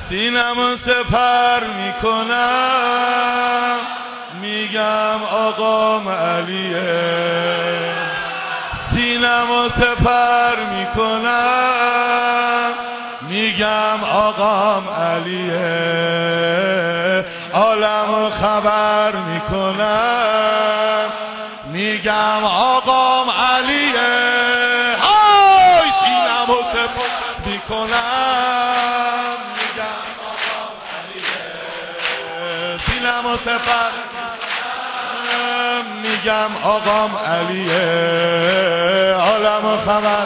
سینمو سپر میکنم میگم آقام علیه، سینمو سپر میکنم میگم آقام علیه، عالمو خبر میکنم میگم آقام علیه. های سینمو سپر میکنم میگم آقام علیه، سینمو سپر میگم آقام علیه، عالمو خبر.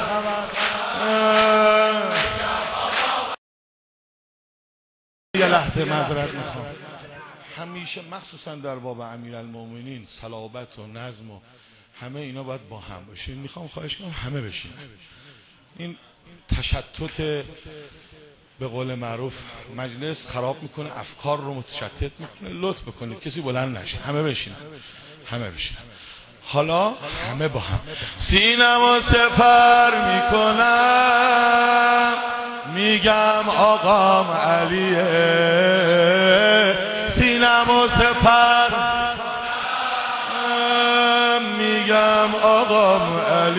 یه لحظه معذرت میخوام، همیشه مخصوصا در باب امیرالمومنین صلابت و نظم و همه اینا باید با هم باشین. میخوام خواهش کنم همه بشین. این تشتت به قول معروف مجلس خراب میکنه، افکار رو متشتت میکنه. لطف بکنید کسی بلند نشه، همه بشین، همه بشین. حالا همه با هم سینمو سپر میکنم میگم آقام علیه، سینمو سپر میگم آقام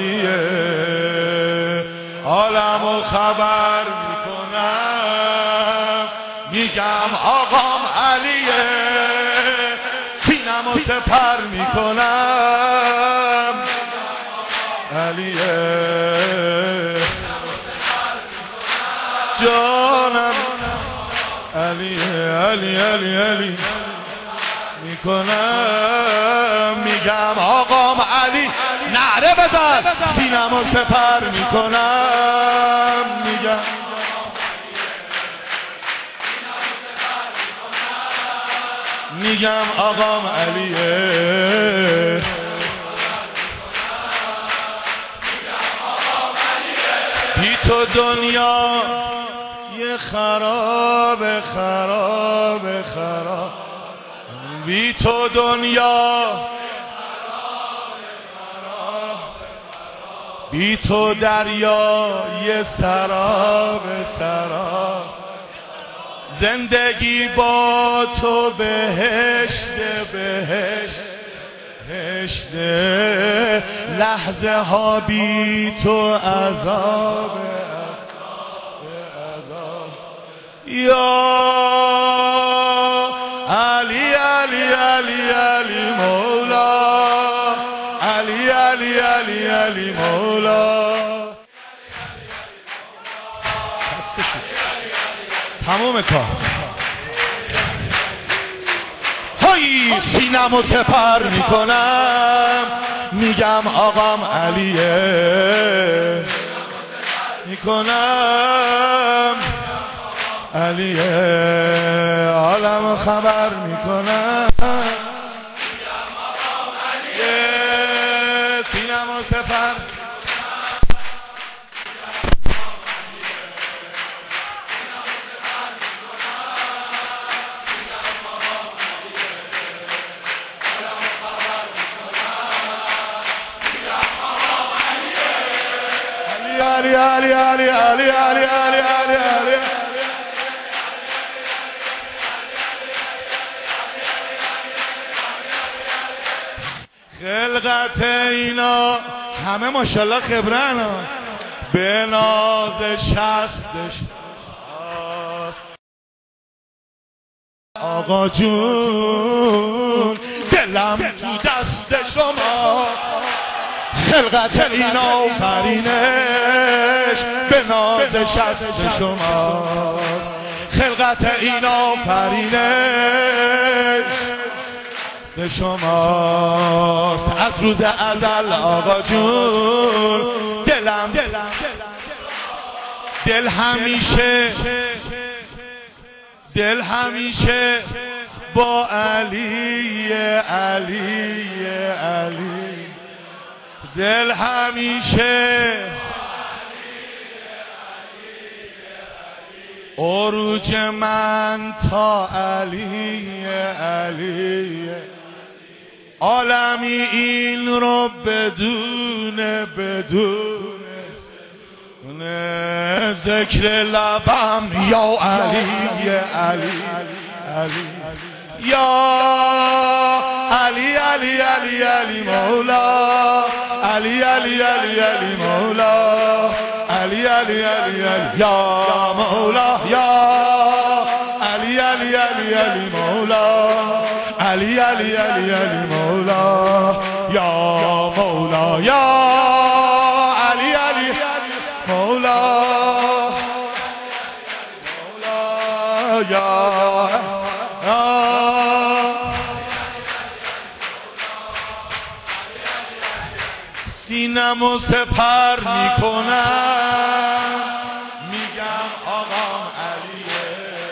علیه، عالمو خبر میکنم میگم آقام علیه، سینمو سپر میکنم علیه، جانم علیه، علی علی علی میکنم میگم آقام علی. نعره بزن. سینمو سپر میکنم میگم میگم آقام علیه، بی تو دنیا یه خراب خراب خراب، بی تو دنیا بی تو دریا یه سراب سراب، زندگی با تو بهشت بهشت بهشت، لحظه ها بی تو عذاب عذاب. یا علی علی علی علی مولا، علی علی علی علی مولا. خسته شد تمام کار. های سینمو سپر میکنم میگم آقام علیه، میکنم علیه، عالم خبر میکنم میگم آقام علیه، سینمو سپر علی علی علی علی علی علی علی علی. خلقت اینا همه ماشاءالله خبرن، به ناز شستش آقا جون، دلم تو دست شما، خلقت این آفرینش به ناز شست شما، خلقت این آفرینش به شماست. از روز ازل آقا جون، دلم دل همیشه با علی علی علی، دل همیشه عروج من تا علی علی، عالمی این رو بدون ذکر لبم یا علی علی علی یا علی علی علی علی مولا علی علی علی علی مولا علی علی علی علی یا مولا یا علی علی علی علی مولا علی علی علی علی مولا یا مولا یا علی علی مولا مولا یا سینمو سپر میکنم میگم آقام علیه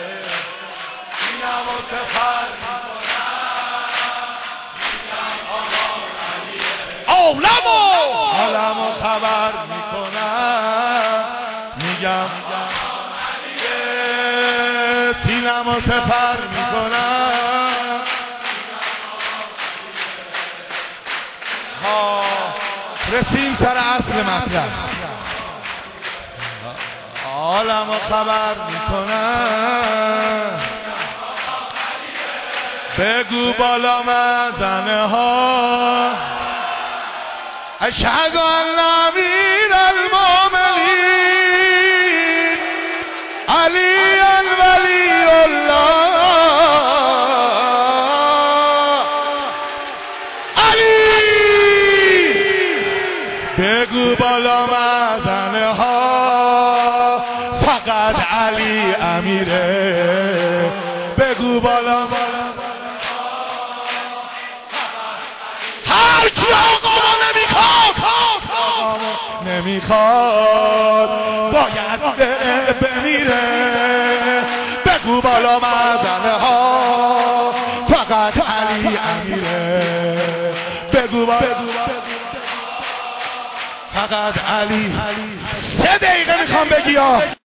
سینمو سپر میکنم میگم آقام علیه عالمو خبر میکنم میگم آقام علیه سینمو سپر میکنم رسیم سر اصل مطلب عالمو خبر میکنم بگو بالا مزنه ها اشهد ان امیر المؤمنین علی ولی الله بگو بالا مزنه ها فقط علی امیره بگو بالا هر کی آقامو نمیخواد باید بمیره بگو بالا مزنه ها فقط علی امیره بگو فقط علی 3 دقیقه میخوام بگی